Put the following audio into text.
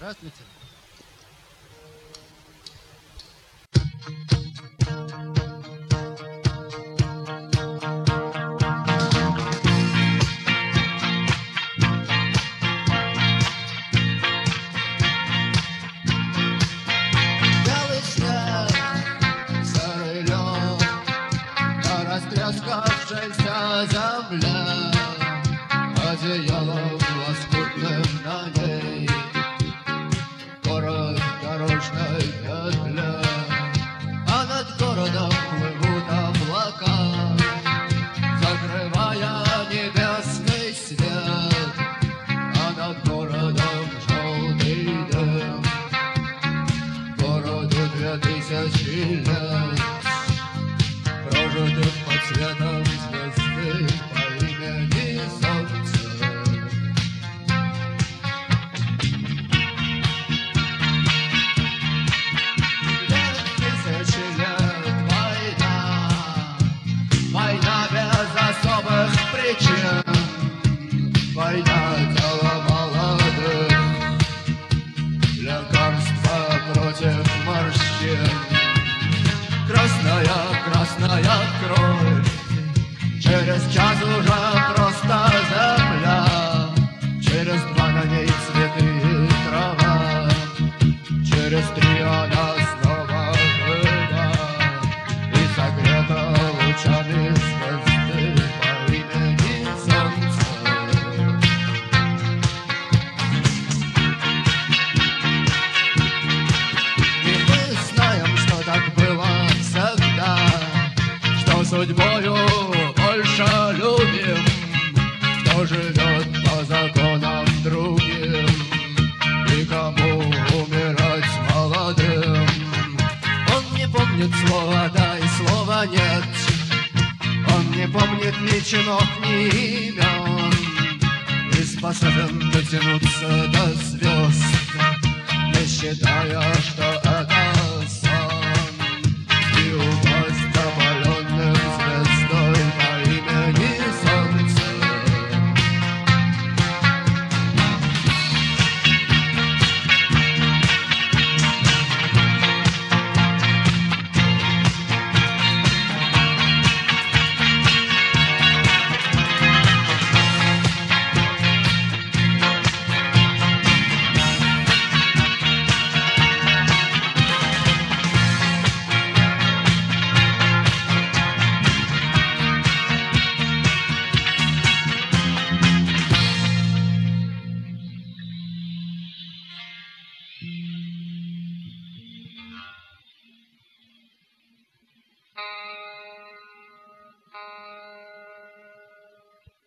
Здравствуйте. Белый снег, серый лед, на растрескавшейся земле, одеялом лоскутным на ней, город в дорожной петле, а над городом плывут облака, закрывая небесный свет, а над городом желтый дым. Городу 2000 лет, прожитых под светом звезды по имени Солнце. Тысячи лет война, война без особых причин, война дело молодых, лекарство против морщин. Красная, красная кровь, через час уже просто земля, через 2 на ней цветы и трава, через 3 она снова жива и согрета лучами звезды по имени Солнце. И мы знаем, что так было всегда, что судьбою больше любим, кто живет по законам другим, и кому умирать молодым. Он не помнит слова «да» и слова «нет», он не помнит ни чинов, ни имен, и способен дотянуться до звезд, не считая, что